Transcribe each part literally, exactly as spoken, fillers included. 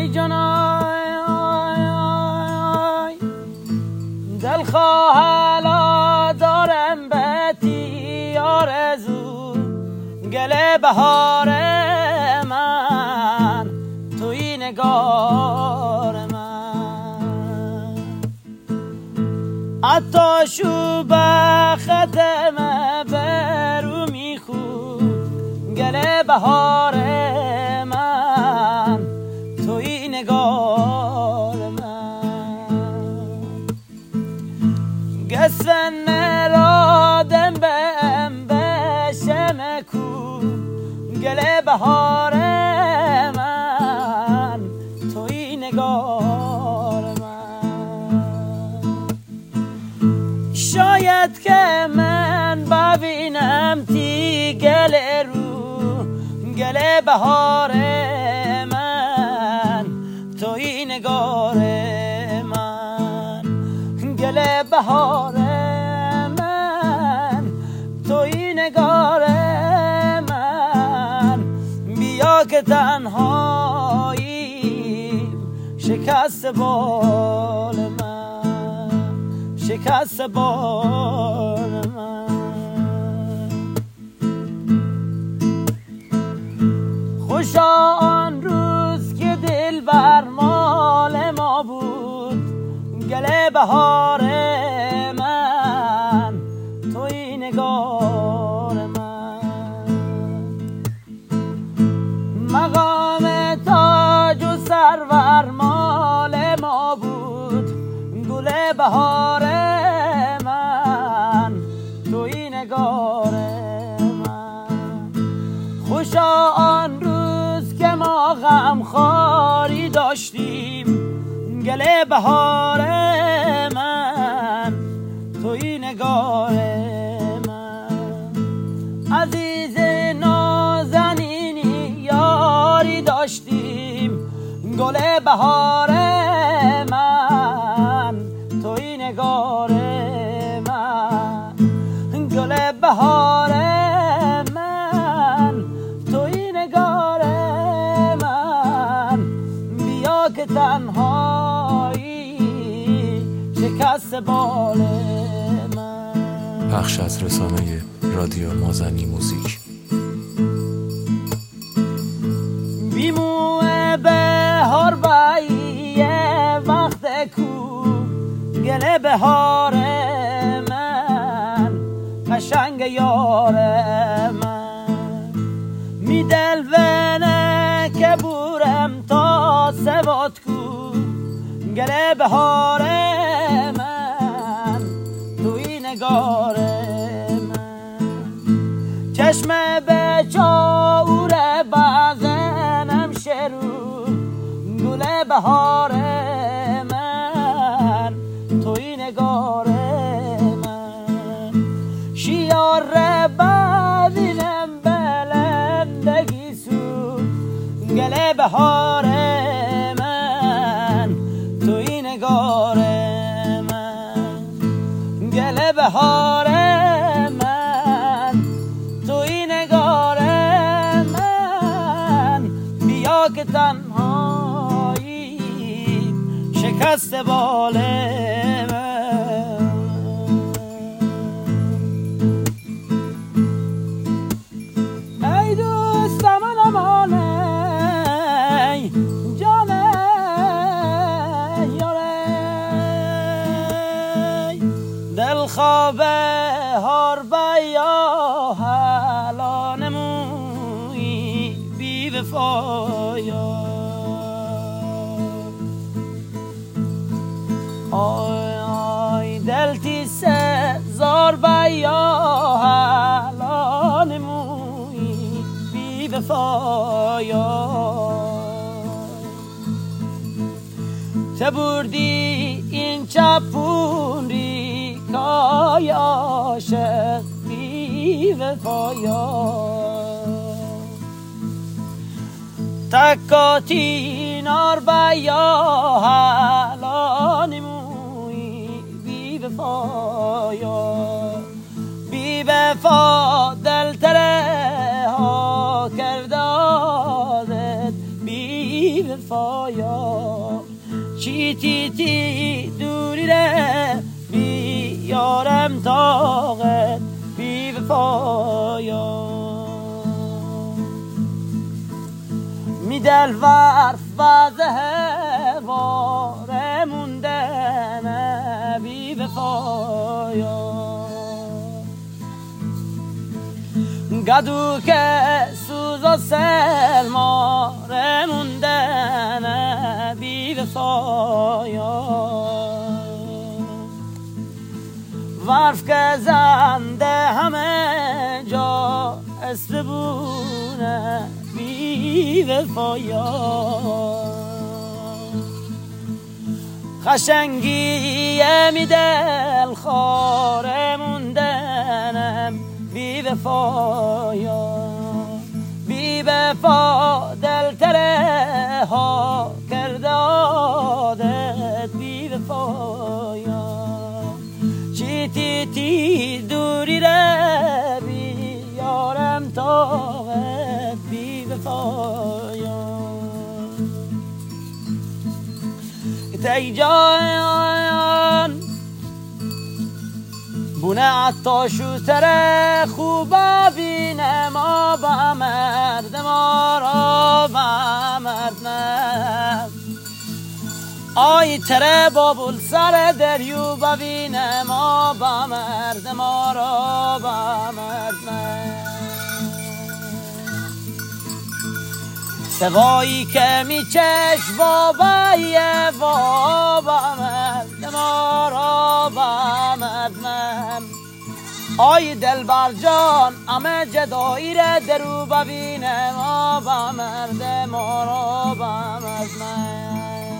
جانای دل خواهلا دارم بتی آرزو گل بهار من توی نگار من حتی شو به ختم برو میخود گل بهار من توی نگار من گسفن مرادم بهم بشم کو گل بهار من توی نگار من شاید که من ببینم تی گل رو گل بهار من توی نگار من گل بهار من توی نگار من بیا که تنهایی شکست بال من شکست بال من خوشا آن روز که دل بر مال ما بود گل بهار من توی نگار من مقام تاج و سرور مال ما بود گل بهار من توی نگار من خوشا آن روز که ما غم خاری داشتیم گل بهار من توی نگار من عزیز نازنینی یاری داشتیم گل بهار من توی نگار من گل بهار من توی نگار من بیا که تنهایی شکست بال من. پخش از رسانه رادیو مازنی موزیک. بیمو بهار باییه وقت کو گل بهار من قشنگ یار من می دل ونه که بورم تا سوات کو گل بهار من توی نگار من چشم به چاور بازنم شروع گل بهار من توی نگار من شیار بدینم بلندگی سو گل بهار من توی نگار من گل بهار من توی نگار من بیا که تنهایی شکست بال من ای دوست من امانه جانه یاره دل خواب هر بیا حالا نموی بی وفایا آی آی دل تیس زار بیا حالا نموی بی وفایا تو بردی این چپون ری کای عاشق بی وفایا تکاتی نار بیا حالا نموی بی وفایا بی وفا دل تره ها کردازت بی وفایا چی تی تی دوری ره بی یارم طاقت بی وفایا می دل ورف و زهواره موندنه بی وفایا گدو که سوز و سرماره موندنه بی وفایا ورف که زنده همه جا استبونه بی وفایا خشنگی می دل خاره موندنم بی وفایا بی وفا دل تره ها کرده عادت بی وفایا چی تی تی دوری ره بی یارم طاقت بی وفایا تی جان بونه عطاشو تره خوبا بینه ما با مرد ما را با مرد نه آی تره بابول سر دریو ببینه ما با مرد ما را با مرد نه سوایی که می چش بابایه بابا مرد ما را با مرد نه آی دلبر جان همه جدایی ره درو ببینه ما با مرد ما را با مرد نه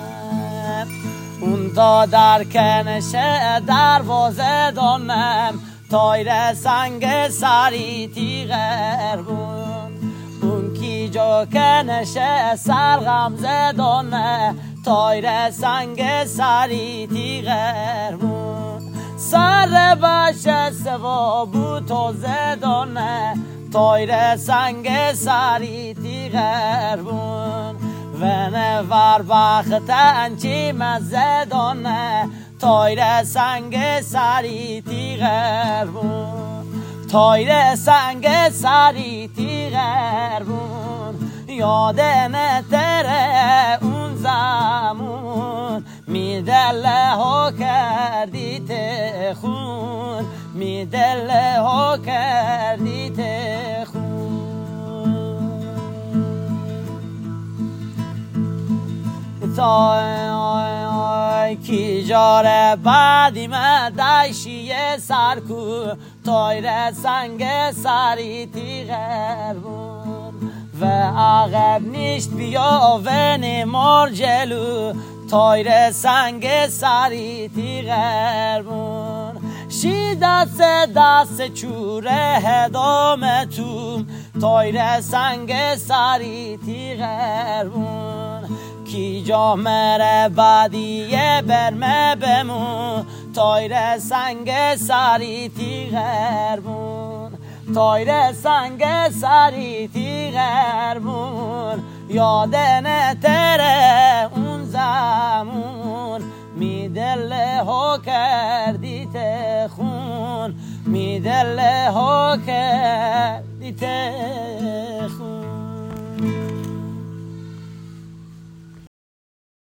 اون تا در کنشه دروازه دانم تایر سنگ سری تیغر بون اون کی جا کنشه سر غمزه دانه تایر سنگ سری تیغر بون سر باشه سوا بو تازه دانه تایر سنگ سری تیغر بون و نور بختن چی مزه دانه تایر سنگ سری تیغر بون تایر سنگ سری تیغر بون یادم تره اون زمان می دل ها کردی تخون می دل ها کردی تخون تا کی جاره بعدی من دایشیه سرکو تایر سنگ سری تیغر بون و عقب نیشت بیا و نمار جلو تایر سنگ سری تیغر بون شی دست دست چوره هدام توم تایر سنگ سری تیغر بون کی جا مره بعدیه برمه بمون تایر سنگ سری تیغر بون تایر سنگ سری تیغر بون یادن تره اون زمون می دل ها کردی تخون می دل ها کرد